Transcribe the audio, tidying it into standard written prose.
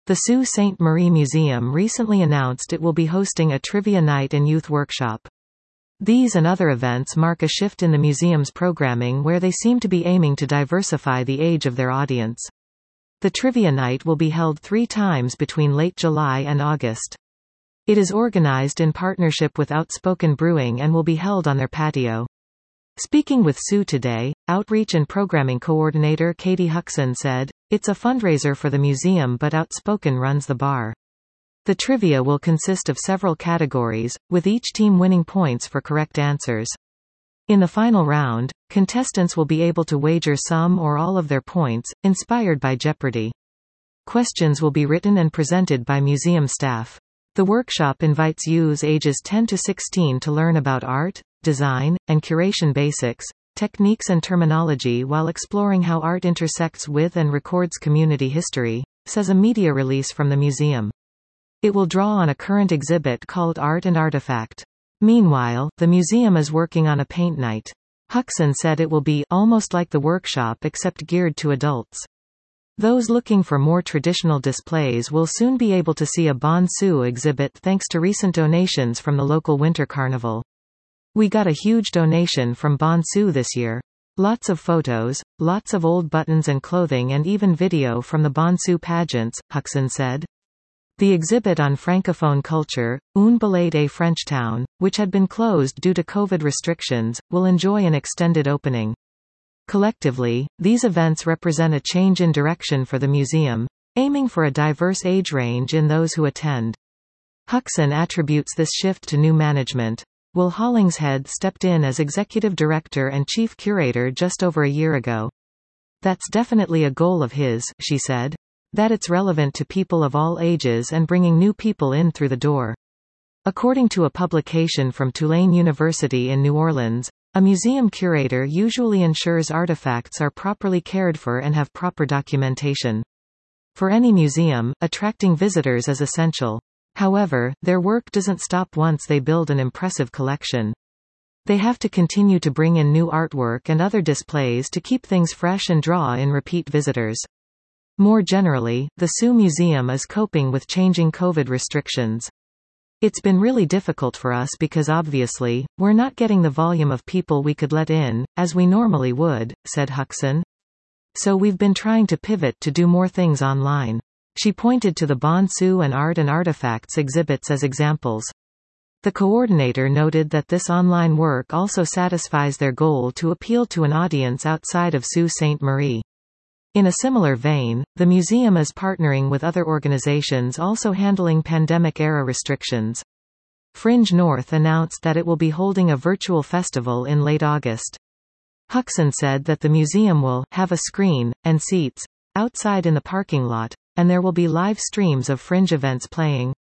The Sault Ste. Marie Museum recently announced it will be hosting a trivia night and youth workshop. These and other events mark a shift in the museum's programming where they seem to be aiming to diversify the age of their audience. The trivia night will be held 3 times between late July and August. It is organized in partnership with Outspoken Brewing and will be held on their patio. Speaking with Sault Today, Outreach and Programming Coordinator Katie Huckson said, "It's a fundraiser for the museum, but Outspoken runs the bar." The trivia will consist of several categories, with each team winning points for correct answers. In the final round, contestants will be able to wager some or all of their points, inspired by Jeopardy! Questions will be written and presented by museum staff. The workshop invites youths ages 10 to 16 to learn about art, design, and curation basics, techniques and terminology while exploring how art intersects with and records community history, says a media release from the museum. It will draw on a current exhibit called Art and Artifact. Meanwhile, the museum is working on a paint night. Huckson said it will be almost like the workshop except geared to adults. Those looking for more traditional displays will soon be able to see a Bon Sault exhibit thanks to recent donations from the local winter carnival. "We got a huge donation from Bon Sault this year. Lots of photos, lots of old buttons and clothing and even video from the Bon Sault pageants," Huckson said. The exhibit on Francophone culture, Un Balade à Frenchtown, which had been closed due to COVID restrictions, will enjoy an extended opening. Collectively, these events represent a change in direction for the museum, aiming for a diverse age range in those who attend. Huckson attributes this shift to new management. Will Hollingshead stepped in as executive director and chief curator just over a year ago. "That's definitely a goal of his," she said. "That it's relevant to people of all ages and bringing new people in through the door." According to a publication from Tulane University in New Orleans, a museum curator usually ensures artifacts are properly cared for and have proper documentation. For any museum, attracting visitors is essential. However, their work doesn't stop once they build an impressive collection. They have to continue to bring in new artwork and other displays to keep things fresh and draw in repeat visitors. More generally, the Sault Museum is coping with changing COVID restrictions. "It's been really difficult for us because obviously, we're not getting the volume of people we could let in, as we normally would," said Huckson. "So we've been trying to pivot to do more things online." She pointed to the Bon Sault and Art and Artifacts exhibits as examples. The coordinator noted that this online work also satisfies their goal to appeal to an audience outside of Sault Ste. Marie. In a similar vein, the museum is partnering with other organizations also handling pandemic-era restrictions. Fringe North announced that it will be holding a virtual festival in late August. Huckson said that the museum will have a screen and seats outside in the parking lot, and there will be live streams of Fringe events playing.